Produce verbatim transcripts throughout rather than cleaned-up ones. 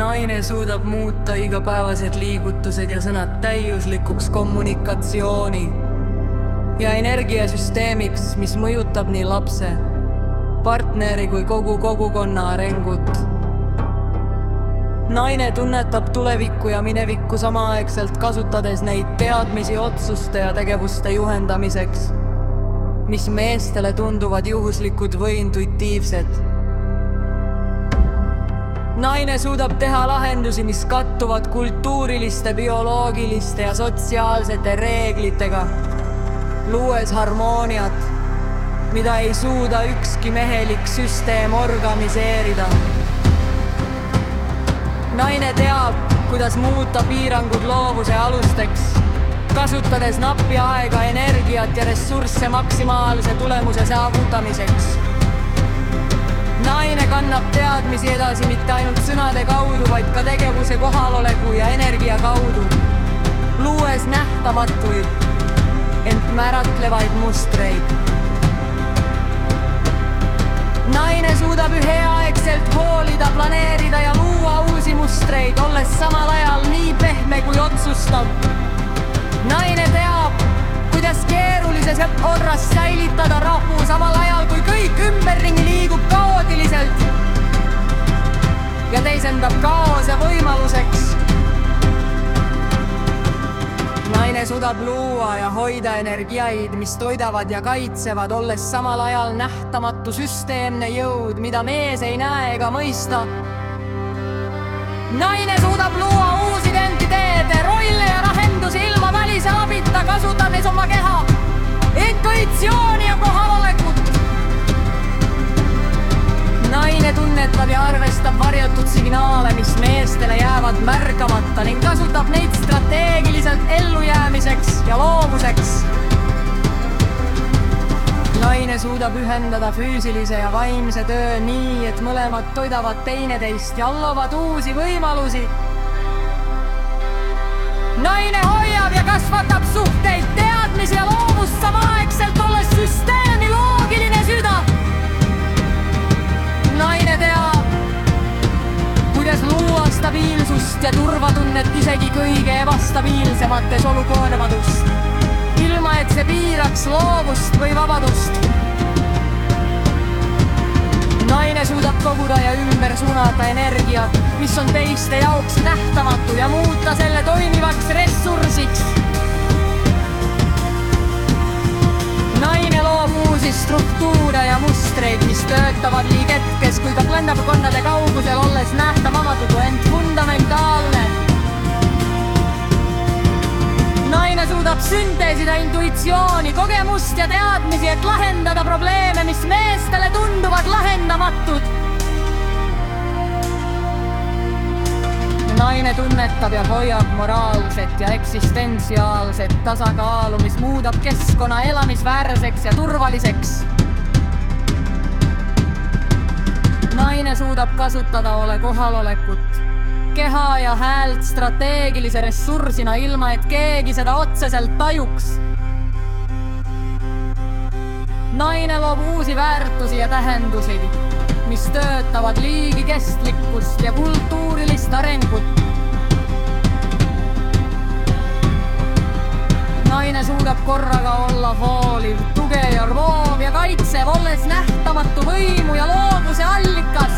Naine suudab muuta igapäevased liigutused ja sõnad täiuslikuks kommunikatsiooni ja energiasüsteemiks, mis mõjutab nii lapse, partneri kui kogu kogukonna arengut. Naine tunnetab tulevikku ja minevikku samaaegselt, kasutades neid teadmisi otsuste ja tegevuste juhendamiseks, mis meestele tunduvad juhuslikud või intuitiivsed. Naine suudab teha lahendusi, mis kattuvad kultuuriliste, bioloogiliste ja sotsiaalsete reeglitega, luues harmooniat, mida ei suuda ükski mehelik süsteem organiseerida. Naine teab, kuidas muuta piirangud loovuse alusteks, kasutades nappi aega, energiat ja ressursse maksimaalse tulemuse saavutamiseks. Naine kannab teadmisi edasi mitte ainult sõnade kaudu, vaid ka tegevuse kohaloleku ja energia kaudu, luues nähtamatuid, ent määratlevaid mustreid. Naine suudab üheaegselt hoolida, planeerida ja luua uusi mustreid, olles samal ajal nii pehme kui otsustav. Naine teab, kuidas keerulises korras säilitada rahu, samal ajal kui kõik ümberringi liigub kaootiliselt ja teisendab kaose võimaluseks. Naine suudab luua ja hoida energiaid, mis toidavad ja kaitsevad, olles samal ajal nähtamatu süsteemne jõud, mida mees ei näe ega mõista. Naine suudab luua uusi identiteete, rolle ja lahendusi ilma välise abita, kasutades oma keha, intuitsiooni ja kohalolekut. Naine tunnetab ja arvestab varjatud signaale, mis meestele jäävad märkamata ning kasutab neid strateegiliselt ellujäämiseks ja loovuseks. Naine suudab ühendada füüsilise ja vaimse töö nii, et mõlemad toidavad teineteist ja loovad uusi võimalusi. Naine hoiab ja kasvatab suhteid, teadmisi ja loovust samaaegselt, olles süsteemi loogiline süda. Naine teab, kuidas luua stabiilsust ja turvatunnet isegi kõige ebastabiilsemates olukorrades, ilma et see piiraks loovust või vabadust. Naine suudab koguda ja ümber suunata energia, mis on teiste jaoks nähtamatu ja muuta selle toimivaks ressursiks. Naine loob uusi struktuure ja mustreid, mis töötavad nii ketkes kui ka plendabkonnade kaugusel, olles nähtamatu, ent fundamentaalne. Naine suudab sünteesida intuitsiooni, kogemust ja teadmisi, et lahendada probleeme, mis meestele tunduvad lahendamatud. Naine tunnetab ja hoiab moraalset ja eksistentsiaalset tasakaalu, mis muudab keskkonna elamisväärseks ja turvaliseks. Naine suudab kasutada ole kohalolekut, keha ja häält strateegilise ressursina, ilma et keegi seda otseselt tajuks. Naine loob uusi väärtusi ja tähendusi, mis töötavad liigi kestlikkust ja kultuurilist arengut. Naine suudab korraga olla hooliv, tugev ja loov ja kaitsev, olles nähtamatu võimu ja loovuse allikas.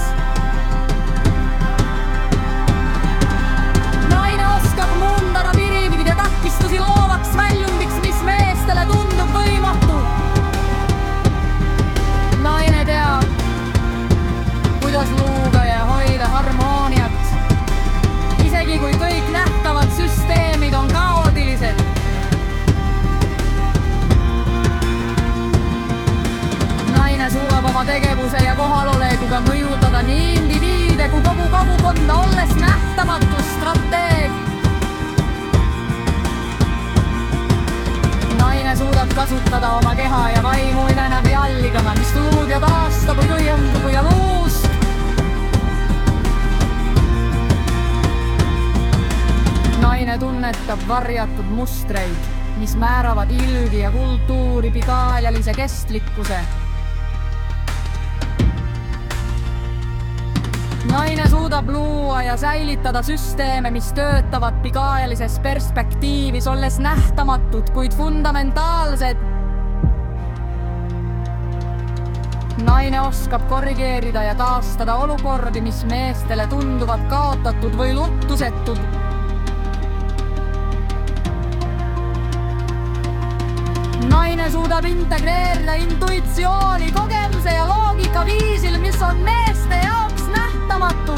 Naine oskab muundada pirivid ja takistusi loovaks väljundiks, mis meestele tundub võimatu. Naine teab, kuidas luua ja hoida harmooniat, isegi kui kõik nähtavad süsteemid on kaootilised. Naine suudab oma tegevuse ja kohalolekuga mõjutada nii indiviide kui kogu kogukonda, olles nähtamatu strateeg. Naine suudab kasutada oma keha ja vaimu edenevi allikana, mis luud ja taastab õiendugu ja luust. Naine tunnetab varjatud mustreid, mis määravad ilgi ja kultuuri pikaajalise kestlikkuse. naine suudab luua ja säilitada süsteeme, mis töötavad pikaajalises perspektiivis, olles nähtamatud, kuid fundamentaalsed. Naine oskab korrigeerida ja taastada olukordi, mis meestele tunduvad kaotatud või luttusetud. Naine suudab integreerida intuitsiooni, kogemuse ja loogika viisil, mis on meeste jaoks nähtamatu.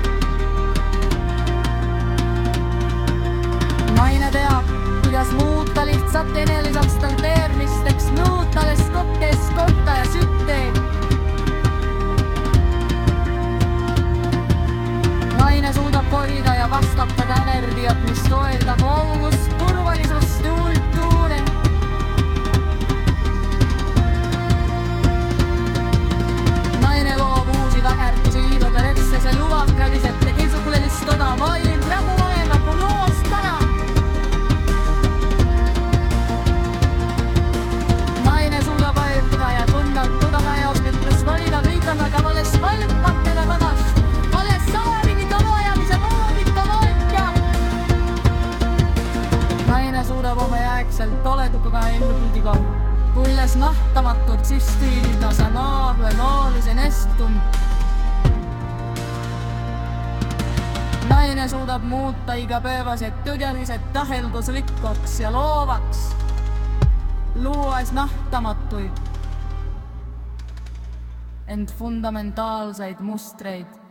Naine teab, kuidas muuta lihtsalt eneliseks talteermisteks, nõutades kokkes kohta ja sütteed. Naine suudab hoida ja vastatada energiat, mis toetab olgust, turvalisust ja kultuuri. Naine loob uusi väärtusi liidodesse, see lubab käliselt esukulelistada maailm nagu maailmaku loost täna. Naine suudab ajutada ja tunnatuda jaoks, ütles valida kõigana ka vales valgpatele vanast, vales saavini tavajamise loogika loetja. Naine suudab oma jääkselt oledukaga ennupildiga, tulles nähtamatud sistiilida sanaarve noolise nestum. Naine suudab muuta igapäevased tõdelised täheldusrikkaks ja loovaks, luues nähtamatuid, ent fundamentaalseid mustreid.